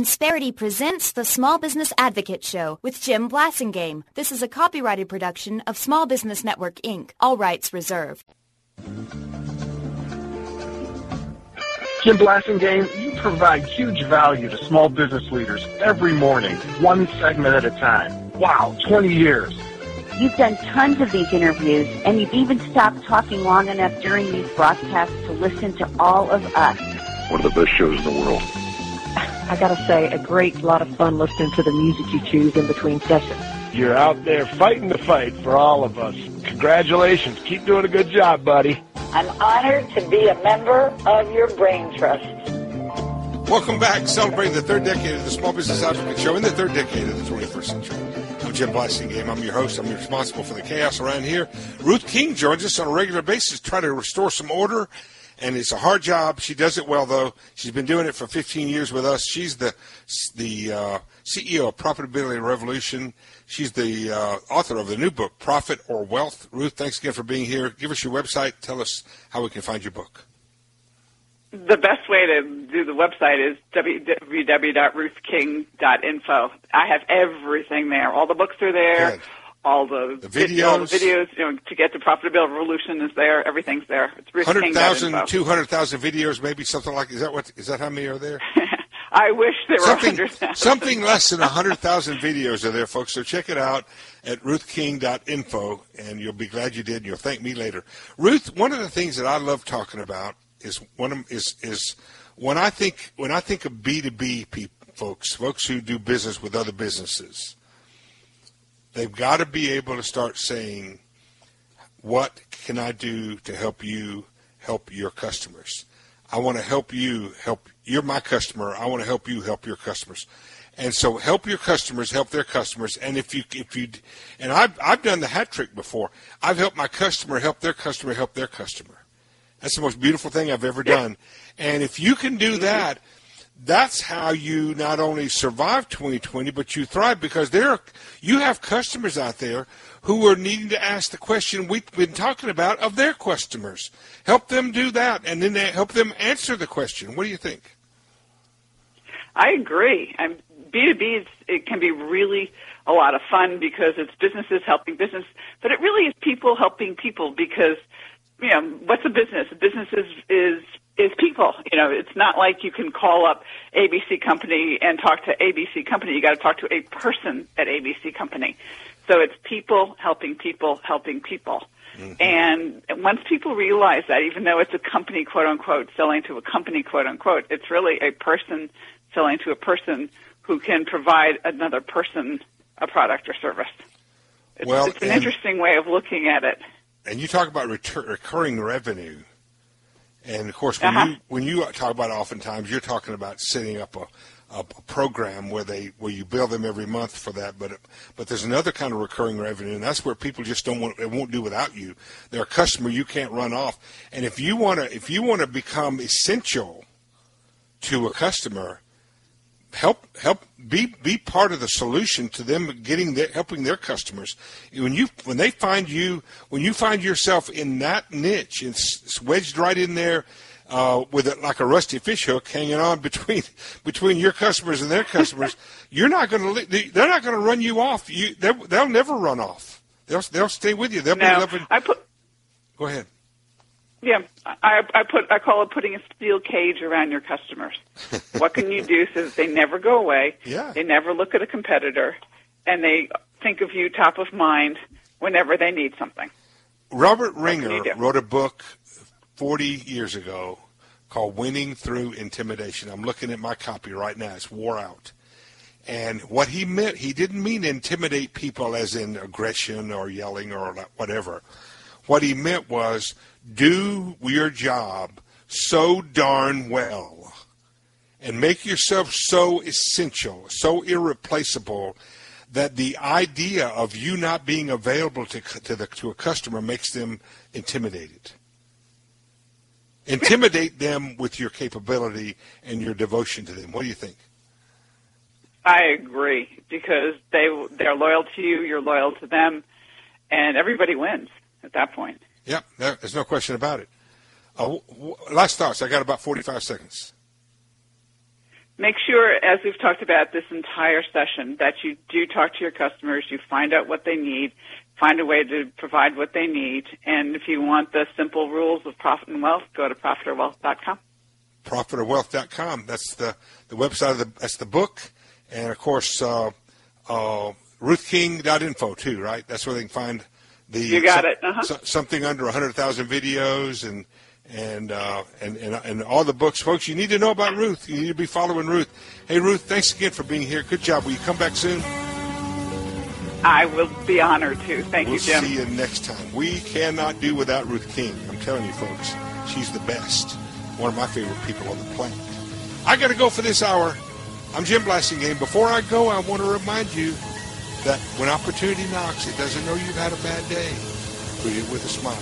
Insperity presents the Small Business Advocate Show with Jim Blasingame. This is a copyrighted production of Small Business Network, Inc. All rights reserved. Jim Blasingame, you provide huge value to small business leaders every morning, one segment at a time. Wow, 20 years. You've done tons of these interviews, and you've even stopped talking long enough during these broadcasts to listen to all of us. One of the best shows in the world. I gotta say, a great lot of fun listening to the music you choose in between sessions. You're out there fighting the fight for all of us. Congratulations. Keep doing a good job, buddy. I'm honored to be a member of your Brain Trust. Welcome back. Celebrating the third decade of the Small Business Advocate Show in the third decade of the 21st century. I'm Jim Blasingame. I'm your host. I'm responsible for the chaos around here. Ruth King joins us on a regular basis to try to restore some order. And it's a hard job. She does it well, though. She's been doing it for 15 years with us. She's the CEO of Profitability Revolution. She's the author of the new book, Profit or Wealth. Ruth, thanks again for being here. Give us your website. Tell us how we can find your book. The best way to do the website is www.ruthking.info. I have everything there. All the books are there. Good. All the videos, to get to Profitability Revolution is there. Everything's there. It's 100,000, 200,000 videos, maybe something like. Is that how many are there? I wish there were 100,000. Something less than 100,000 videos are there, folks. So check it out at ruthking.info, and you'll be glad you did. And you'll thank me later. Ruth, one of the things that I love talking about is when I think of B2B people, folks who do business with other businesses. They've got to be able to start saying, what can I do to help you help your customers? I want to help you help. You're my customer. I want to help you help your customers. And so help your customers help their customers. And and I've done the hat trick before. I've helped my customer help their customer help their customer. That's the most beautiful thing I've ever done. And if you can do that, that's how you not only survive 2020, but you thrive, because you have customers out there who are needing to ask the question we've been talking about of their customers. Help them do that, and then help them answer the question. What do you think? I agree. B2B, it can be really a lot of fun because it's businesses helping business, but it really is people helping people because, what's a business? A business is people. It's not like you can call up ABC Company and talk to ABC Company. You got to talk to a person at ABC Company. So it's people helping people helping people. Mm-hmm. And once people realize that, even though it's a company, quote unquote, selling to a company, quote unquote, it's really a person selling to a person who can provide another person a product or service. It's an interesting way of looking at it. And you talk about recurring revenue. And, of course, when you talk about it, oftentimes you're talking about setting up a program where you bill them every month for that. But there's another kind of recurring revenue, and that's where people just won't do without you. They're a customer you can't run off. And if you want to become essential to a customer, be part of the solution to them helping their customers. When you find yourself in that niche, it's wedged right in there with it like a rusty fish hook hanging on between your customers and their customers. They're not going to run you off. They'll never run off. They'll stay with you. They'll be loving. Go ahead. Yeah, I call it putting a steel cage around your customers. What can you do so that they never go away? Yeah. They never look at a competitor, and they think of you top of mind whenever they need something. Robert Ringer wrote a book 40 years ago called Winning Through Intimidation. I'm looking at my copy right now. It's wore out. And what he meant, he didn't mean intimidate people as in aggression or yelling or whatever. What he meant was do your job so darn well and make yourself so essential, so irreplaceable that the idea of you not being available to a customer makes them intimidated. Intimidate them with your capability and your devotion to them. What do you think? I agree, because they're loyal to you, you're loyal to them, and everybody wins at that point. Yep, there's no question about it. Last thoughts. I got about 45 seconds. make sure, as we've talked about this entire session, that you do talk to your customers, you find out what they need, find a way to provide what they need. And if you want the simple rules of profit and wealth, go to profitorwealth.com. Profitorwealth.com. That's the website that's the book. And, of course, ruthking.info, too, right? That's where they can find you got it. Something under 100,000 videos and all the books. Folks, you need to know about Ruth. You need to be following Ruth. Hey, Ruth, thanks again for being here. Good job. Will you come back soon? I will be honored to. Thank you, Jim. We'll see you next time. We cannot do without Ruth King. I'm telling you, folks, she's the best. One of my favorite people on the planet. I got to go for this hour. I'm Jim Blasingame. Before I go, I want to remind you that when opportunity knocks, it doesn't know you've had a bad day. Greet it with a smile.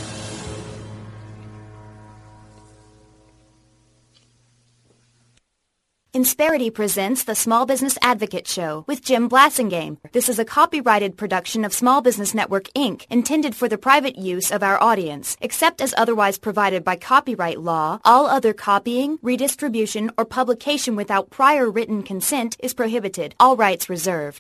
Insperity presents the Small Business Advocate Show with Jim Blasingame. This is a copyrighted production of Small Business Network, Inc., intended for the private use of our audience. Except as otherwise provided by copyright law, all other copying, redistribution, or publication without prior written consent is prohibited. All rights reserved.